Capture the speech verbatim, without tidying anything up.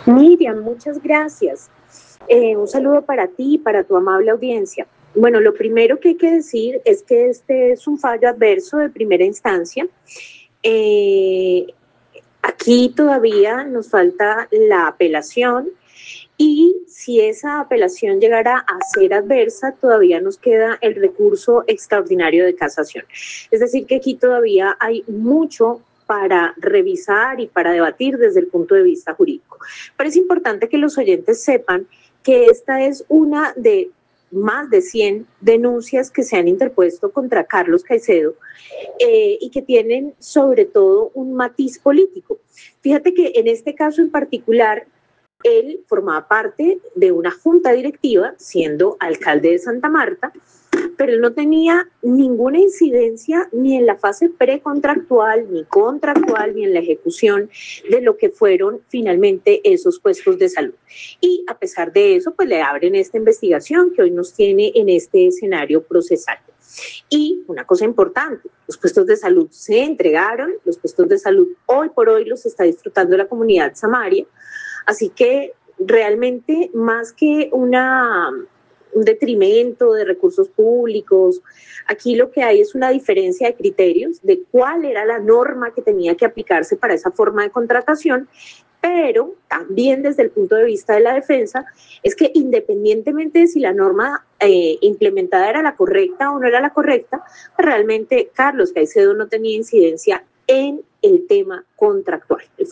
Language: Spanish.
Miriam, muchas gracias. Eh, un saludo para ti y para tu amable audiencia. Bueno, lo primero que hay que decir es que este es un fallo adverso de primera instancia. Eh, Aquí todavía nos falta la apelación y si esa apelación llegara a ser adversa, todavía nos queda el recurso extraordinario de casación. Es decir, que aquí todavía hay mucho para revisar y para debatir desde el punto de vista jurídico. Pero es importante que los oyentes sepan que esta es una de más de cien denuncias que se han interpuesto contra Carlos Caicedo eh, y que tienen sobre todo un matiz político. Fíjate que en este caso en particular, él formaba parte de una junta directiva, siendo alcalde de Santa Marta, pero él no tenía ninguna incidencia ni en la fase precontractual, ni contractual, ni en la ejecución de lo que fueron finalmente esos puestos de salud. Y a pesar de eso, pues le abren esta investigación que hoy nos tiene en este escenario procesal. Y una cosa importante, los puestos de salud se entregaron, los puestos de salud hoy por hoy los está disfrutando la comunidad Samaria, así que realmente más que una, un detrimento de recursos públicos, aquí lo que hay es una diferencia de criterios de cuál era la norma que tenía que aplicarse para esa forma de contratación, pero también desde el punto de vista de la defensa, es que independientemente de si la norma eh, implementada era la correcta o no era la correcta, realmente Carlos Caicedo no tenía incidencia en el tema contractual.